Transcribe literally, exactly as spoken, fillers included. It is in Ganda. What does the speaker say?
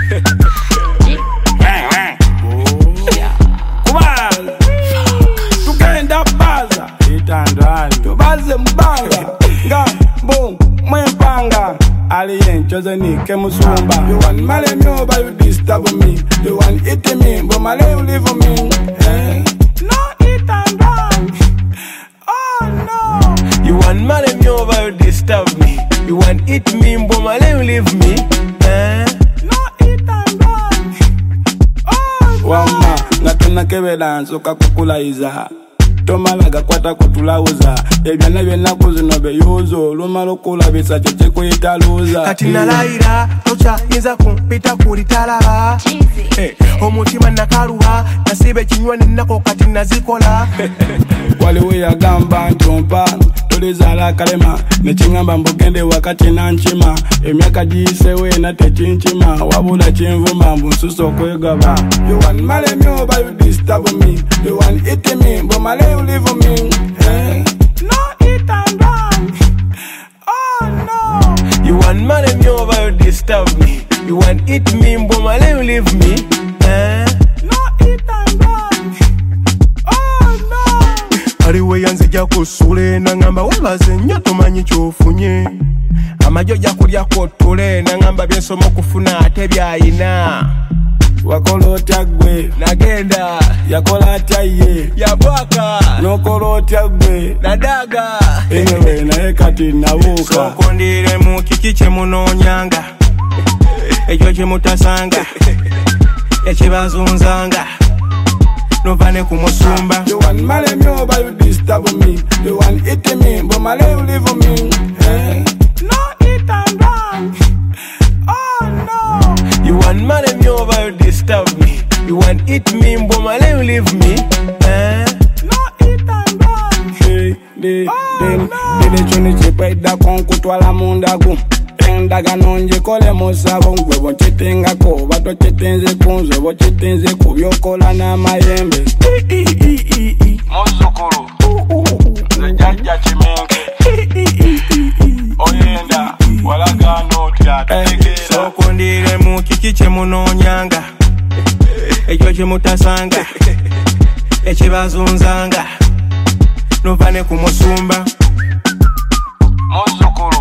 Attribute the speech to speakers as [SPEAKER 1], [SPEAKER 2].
[SPEAKER 1] Kubaza tugenda baza itandani tubaze mbanga nga boom mwempanga alien chose nike musumba. You want male me over you disturb me. You want eat me but male you leave me. Eh? No eat and run. Oh no.
[SPEAKER 2] You want male me over you disturb me. You want eat me but male you leave me. Eh?
[SPEAKER 1] No eat and run. Oh no. Wama ngatuna kebela nsoka kukulaiza. Tomalaga kwata kutulauza ebyana byonna kuzino beyuzo lumalo kulabisa kyo kyekuyitaluuza
[SPEAKER 2] kati nalayira tokyayinza kumpita kulitala hey, omutima nakaluha nasiba ekinywa nennako kati nazikola
[SPEAKER 1] waliwo yagamba nti ompa tulizaala kalema nekiŋŋamba mbugende wakati nankima emyaka giyisewo ena tekinkima wabula kinvuma mbu nsusa okwegaba. You want male me oba you disturb me. You want eat me but male you leave me. Eh? No eat and run. Oh no.
[SPEAKER 2] You want male me over you disturb me. You want eat me but male you leave me. Eh?
[SPEAKER 1] No eat and run. Oh no.
[SPEAKER 2] Aliwe yanzija kusule nangamba webaze nnyo tomanyi kyofunye amajo jakulya kotule nangamba byensoma okufuna ate byayina.
[SPEAKER 1] Wakola otya gwe
[SPEAKER 2] nagenda
[SPEAKER 1] yakola atya ye
[SPEAKER 2] yabwaka
[SPEAKER 1] nokola otya gwe
[SPEAKER 2] nadaga
[SPEAKER 1] ewe naye kati nabuuka.
[SPEAKER 2] Sokondire mu kiki kye munoonyanga ekyo kye mutasanga ekibazunzanga novane kumusumba.
[SPEAKER 1] You want male me oba you disturb me. You want eat me but male you leave me. Eh? No eat and run. Oh no.
[SPEAKER 2] You want male me over you disturb me. You want eat me but male you leave me. Eh?
[SPEAKER 1] No eat and run. Hey, de, de, de, de chuni chipeda konkutwala mundagu. Endagano njikole musabo ngwebo nchitengako bato chitenze kunzo bo chitenze kubyokola n'amayembe. Muzukulu nze jajja kimenke oyenda walagano tyatutegeera.
[SPEAKER 2] Sokondire mu kiki kye munoonyanga ekyo kye mutasanga ekibazunzanga novane kumusumba.
[SPEAKER 1] Muzukulu